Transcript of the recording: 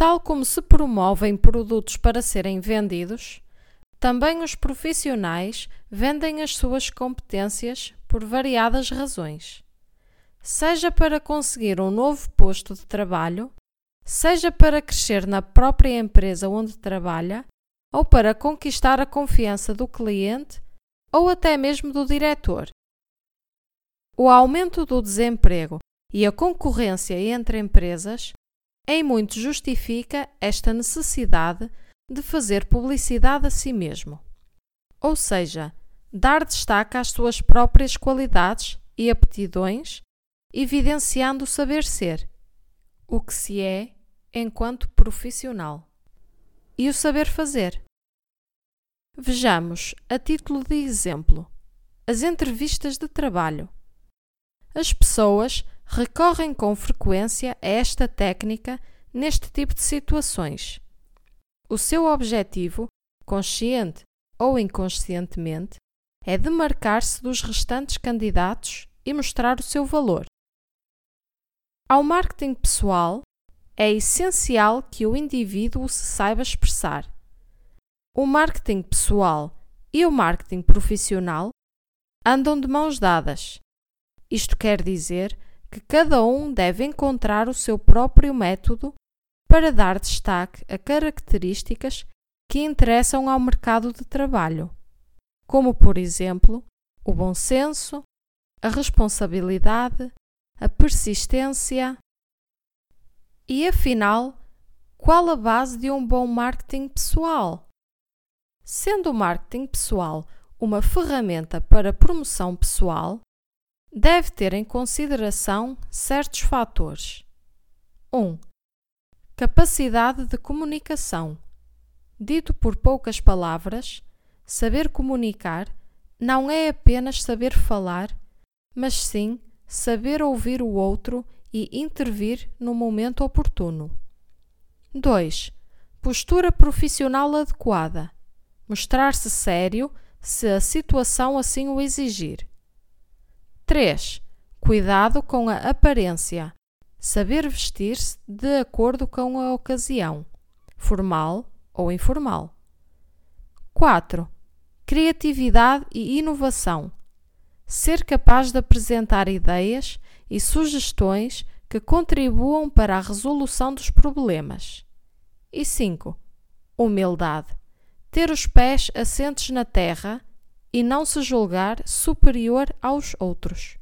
Tal como se promovem produtos para serem vendidos, também os profissionais vendem as suas competências por variadas razões. Seja para conseguir um novo posto de trabalho, seja para crescer na própria empresa onde trabalha, ou para conquistar a confiança do cliente ou até mesmo do diretor. O aumento do desemprego e a concorrência entre empresas em muito justifica esta necessidade de fazer publicidade a si mesmo, ou seja, dar destaque às suas próprias qualidades e aptidões, evidenciando o saber ser, o que se é enquanto profissional, e o saber fazer. Vejamos, a título de exemplo, as entrevistas de trabalho. As pessoas recorrem com frequência a esta técnica neste tipo de situações. O seu objetivo, consciente ou inconscientemente, é demarcar-se dos restantes candidatos e mostrar o seu valor. Ao marketing pessoal, é essencial que o indivíduo se saiba expressar. O marketing pessoal e o marketing profissional andam de mãos dadas. Isto quer dizer que cada um deve encontrar o seu próprio método para dar destaque a características que interessam ao mercado de trabalho, como, por exemplo, o bom senso, a responsabilidade, a persistência. E afinal, qual a base de um bom marketing pessoal? Sendo o marketing pessoal uma ferramenta para promoção pessoal, deve ter em consideração certos fatores. 1. Capacidade de comunicação. Dito por poucas palavras, saber comunicar não é apenas saber falar, mas sim saber ouvir o outro e intervir no momento oportuno. 2. Postura profissional adequada. Mostrar-se sério se a situação assim o exigir. 3. Cuidado com a aparência. Saber vestir-se de acordo com a ocasião, formal ou informal. 4. Criatividade e inovação. Ser capaz de apresentar ideias e sugestões que contribuam para a resolução dos problemas. E 5. Humildade. Ter os pés assentes na terra e não se julgar superior aos outros.